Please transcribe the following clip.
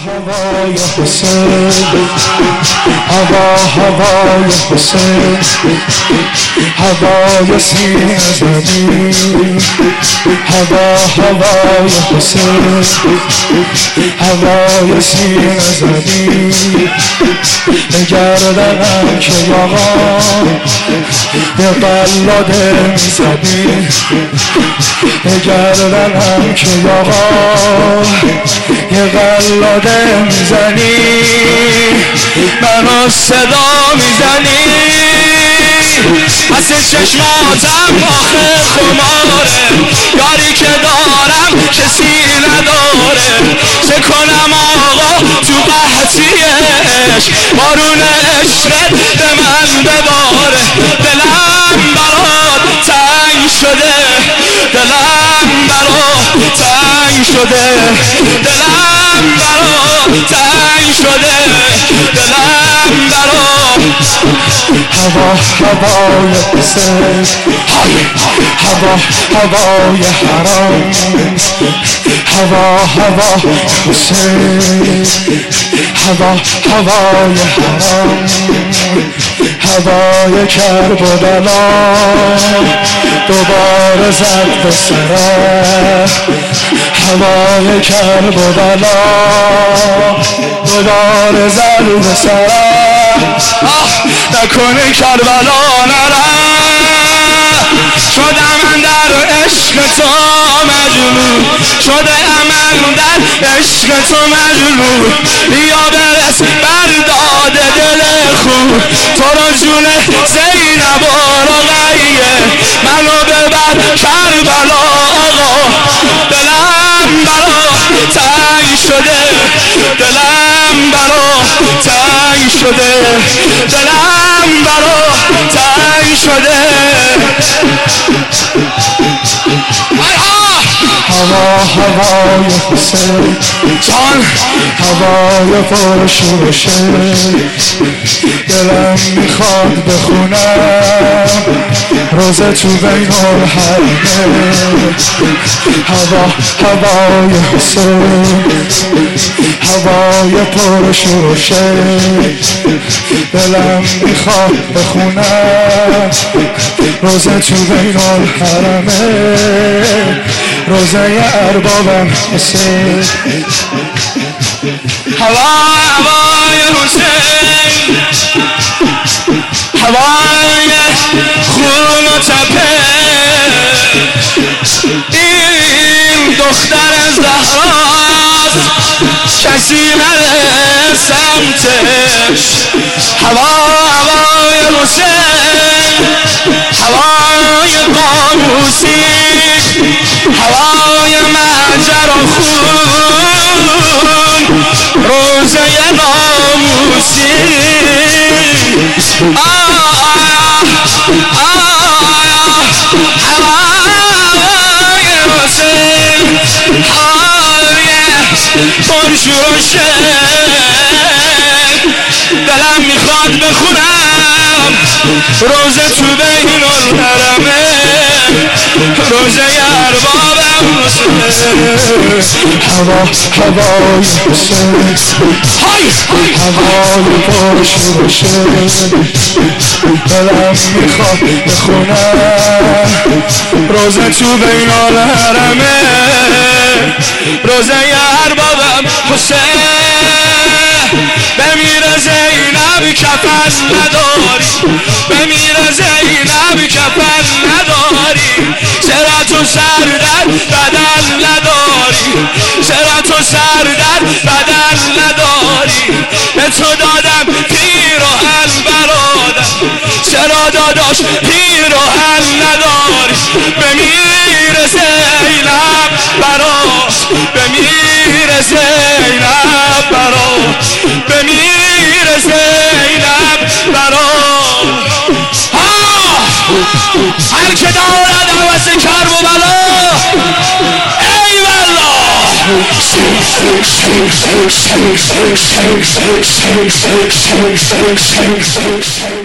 هوای حسین، هوای حسین، هوای سینه زدی، هوای حسین، هوای سینه زدی. بگردنم که آقا به قلاده میزدی، بگردنم که آقا یه قلاده میزنی، منو صدا میزنی. پس چشماتم آخه خماره، یاری که دارم کسی نداره. چه کنم آقا تو قحطیش، بارون عشقت به من بباره. دلم برات تنگ شده، دلم برات تنگ شده، دلم برات تنگ شده، دلم برات. هوای حسین، هوای حرام، هوای حسین، هوای حرام، هوای کربلا دوباره زد به سرم، هوای کربلا دوباره زد به سرم. نکنه کربلا نرم، شدم من در عشق تو مجنون، شدم من در عشق تو مجنون. بیا برس برداد دل خون، تو رو جون زینب و رقیه، منو ببر کربلا آقا. دلم برا تنگ شده، دلم برا تنگ شده، دلم برا تنگ شده. هوای حسین جان، هوای پرشورشه، دلم میخواد بخونم روزه تو بین الحرمه. هوای حسین، هوای پرشورشه، دلم میخواد بخونم روزه تو بین الحرمه. روزه اربابم حسین، هوای حسین، هوای خون و تپه. این دختر زهراست کسی نره سمتش. هوای حسین، هوای قاموسی، هوای مجر و خون، روزه ناموسی. هوای حسین، هوای پرشور و شک، دلم میخواد بخونم روزه تو بین الحرمه. روزه اربابم حسین، هوای حسین، هوای پرشورشه، دلم میخواد بخونم روزه تو بین الحرمه. روزه اربابم حسین، بمیره زینب کفن نداری، بمیره زینب کفن نداری. چرا تو سر در بدن نداری، چرا تو سر در بدن نداری. به تو دادم پیر و حل برادر، چرا داداش پیر و حل نداری. بمیره زینب برات، بمیره زینب برات، بمیره زینب برات. هر که دارد عوض کرب و بلا، ای والله.